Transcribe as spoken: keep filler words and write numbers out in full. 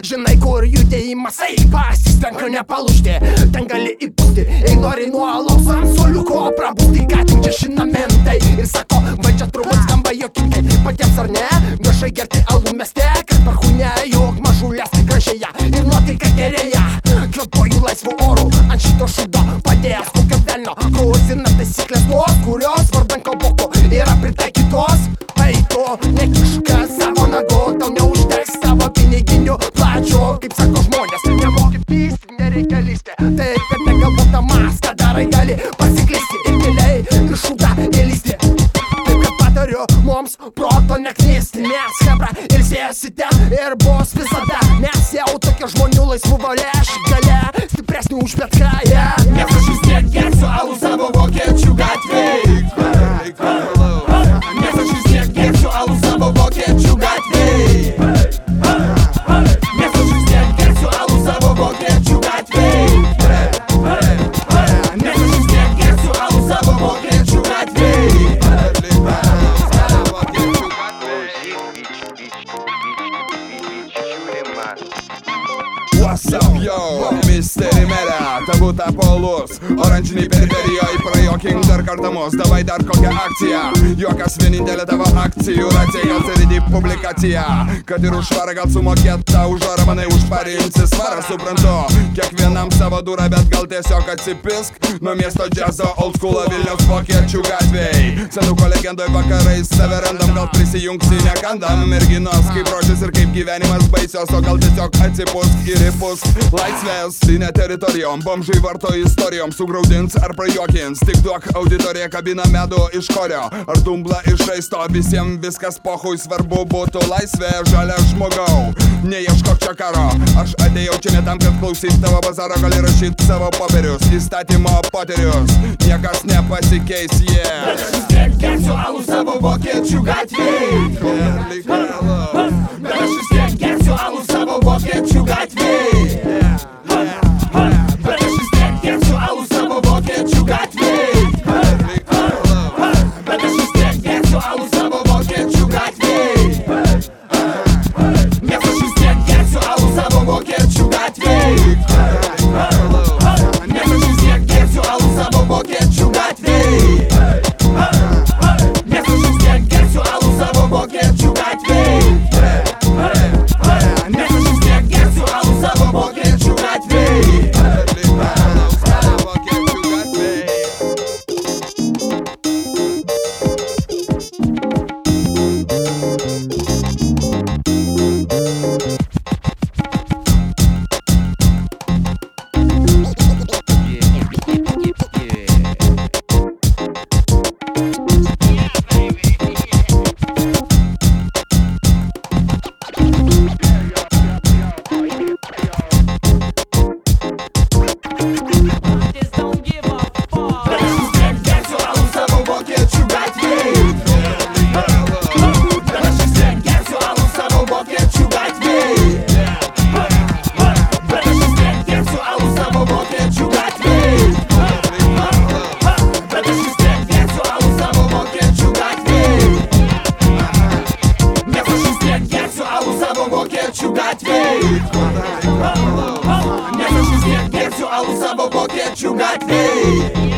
žinai, kur judėjimas pasistenka nepalūžti. Ten gali įpūsti, jei nori nuo alaus ant suoliuko prabusti. Ką tik čia šinamentai ir sako, va čia turbūt skamba jokingai. Patiems ar ne, viešai gerti alų mieste, kad parkūne, jog mažulės gražėja ir nuotaika gerėja. Kvėpuoju laisvu oru, ant šito šudo padėjęs kokio velnio. Klausina taisyklės tos, kurios vardan kalboko yra pritaikytos. Eito, nekiška savo nago, tau neužteks savo piniginių plačių. Kaip sako žmonės, nemoki pysti, nereikia lysti. Taip, bet negalvota maską darai gali pasiklysti ir giliai ir šūdą įlysti. Taip, kad patariu mums proto neklysti, nes hebra ilsėsite ir bus visada. Nes jau tokie žmonių laisvų valia galia stipresnių už bet ką. Nes aš vis tiek gersiu alų savo vokiečių gatvėj. Nes aš vis tiek gersiu alų savo vokiečių gatvėj. Nes aš vis tiek gersiu alų savo vokiečių gatvėj. Nes aš vis tiek gersiu alų savo vokiečių gatvėj. What's up, yo, misteri merė, tegu tapo alus. Oranžiniai periferijoj prajokink dar kartą mus. Davai dar kokią akciją. Juokas vienintelė tavo akcijų racija. Gal saridi publikaciją, kad ir už švarą gal sumokėt tą už orą. Manai už parį imsi svarą, suprantu. Kiekvienam savo durą, bet gal tiesiog atsipisk. Nuo miesto džiazo old school Vilniaus vokiečių gatvėj. Senuko legendoj vakarais save randam. Gal prisijungsi nekandam. Merginos kaip rožės ir kaip gyvenimas baisios. O gal tiesiog atsipusk ir įpusk. Laisvės tai ne teritorijom, bomžai varto istorijom. Sugraudins ar prajuokins, tik duok auditoriją kabina medų iš korio ar dumblą iš raisto. Visiems viskas pohui, svarbu būtų laisvė. Žalia žmogau, neieškok čia karo. Aš atėjau čia ne tam, kad klausyt tavo bazaro. Gali rašyt savo popierius, įstatymo poterius. Niekas nepasikeis, yeah. Bet aš vis tiek gersiu alų savo vokiečių gatvėj. Bet aš vis tiek gersiu alų savo vokiečių gatvėj. Bet aš vis tiek gersiu alų savo vokiečių gatvėj. Bet aš vis tiek gersiu alų savo vokiečių gatvėj. Nes aš vis tiek gersiu alų savo vokiečių gatvėj. Nes aš vis tiek gersiu alų savo vokiečių gatvėj. Nes aš vis tiek gersiu alų savo vokiečių gatvėj. Nes aš vis tiek gersiu alų savo vokiečių gatvėj. Nes aš vis tiek gersiu alų savo vokiečių gatvėj.